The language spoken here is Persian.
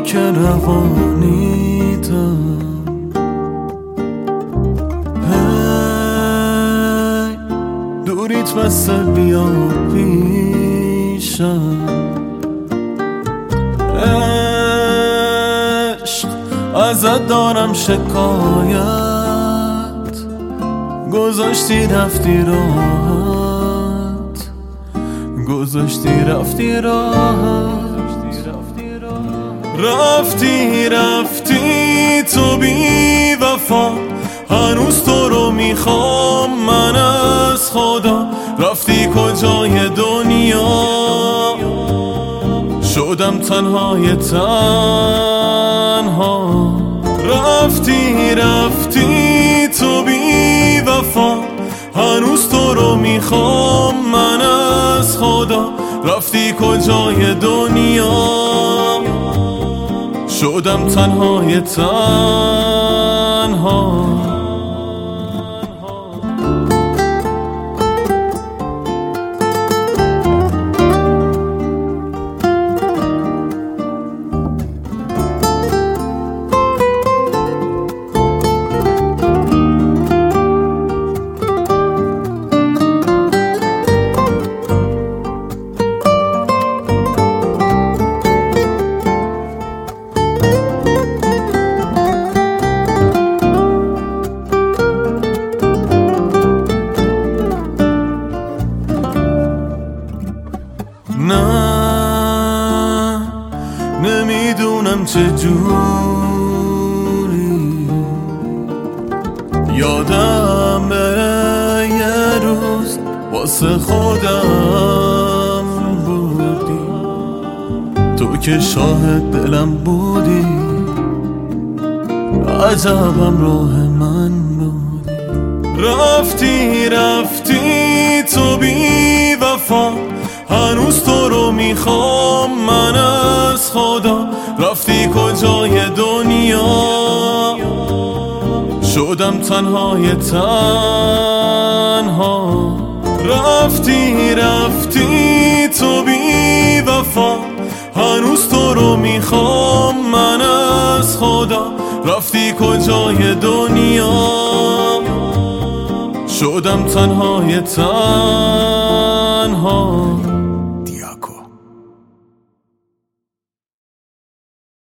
خاک روانیتم. هی دوریت بسه بیا پیشم. عشق ازت دارم شکایت، گذاشتی رفتی راحت، گذاشتی رفتی راحت. رفتی تو بی وفا، هنوز تو رو میخوام من از خدا. رفتی کجای دنیا، شدم تنهای تنها. رفتی تو بی وفا، هنوز تو رو میخوام من از خدا. رفتی کجای دنیا، شدم تنهای تنها. نه نمیدونم چجوری یادم بره یه روز واسه خودم بودی. تو که شاهد دلم بودی، عجبم راه من بودی. رفتی تو بی وفا، هنوز تو رو میخوام من از خدا. رفتی کجای دنیا، شدم تنهای تنها. رفتی تو بی وفا، هنوز تو رو میخوام من از خدا. رفتی کجای دنیا، شدم تنهای تنها.